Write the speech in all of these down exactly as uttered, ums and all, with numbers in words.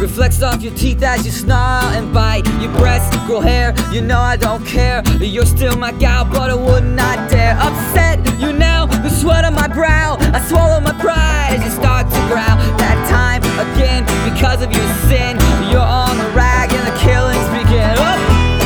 reflects off your teeth as you snarl and bite. Your breasts grow hair, you know I don't care. You're still my gal, but I would not dare upset you now. The sweat on my brow, I swallow my pride as you start to growl. That time again, because of your sin, you're on the rag and the killings begin. Up.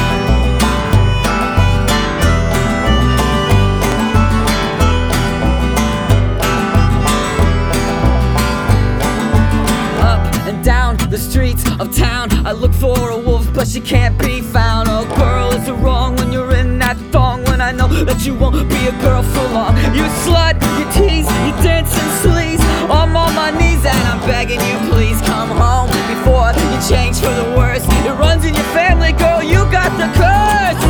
Down the streets of town, I look for a wolf, but she can't be found. Oh girl, is it wrong when you're in that thong? When I know that you won't be a girl for long. You slut, you tease, you dance and sleaze. I'm on my knees and I'm begging you, please come home before you change for the worse. It runs in your family, girl, you got the curse.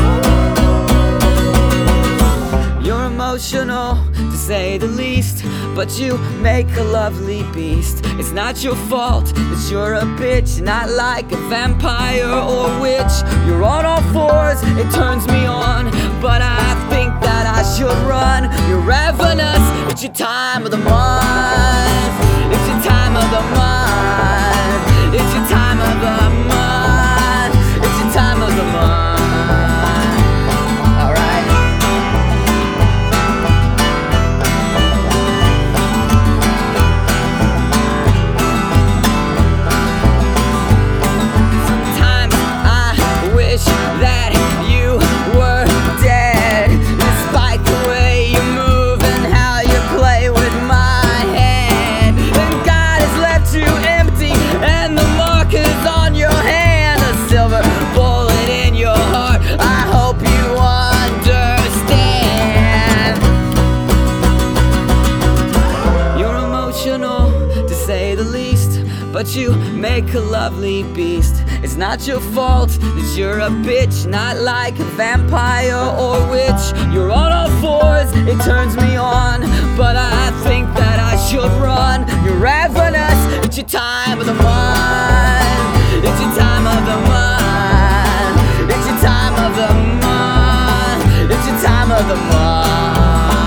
You're emotional, to say the least, but you make a lovely beast. It's not your fault that you're a bitch, not like a vampire or witch. You're on all fours, it turns me on, but I think that I should run. You're ravenous, it's your time of the month. It's your time of the month. It's your time of the month. It's your time of the month. To say the least, but you make a lovely beast. It's not your fault that you're a bitch, not like a vampire or witch. You're on all fours, it turns me on, but I think that I should run. You're ravenous, it's your time of the month. It's your time of the month. It's your time of the month. It's your time of the month.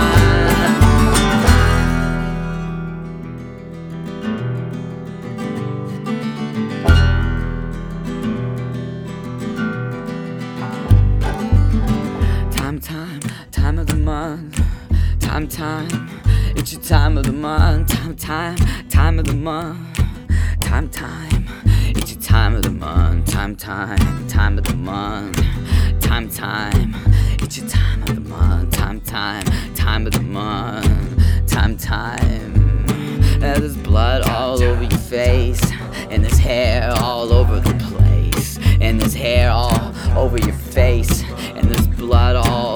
Time, time of the month. Time, time, it's your time of the month. Time, time, time of the month. Time, time, it's your time of the month. Time, time, time of the month. Time, time, it's your time of the month. Time, time, time of the month. Time, time. And there's blood all over your face, and there's hair all over the place, and there's hair all over your face, and there's blood all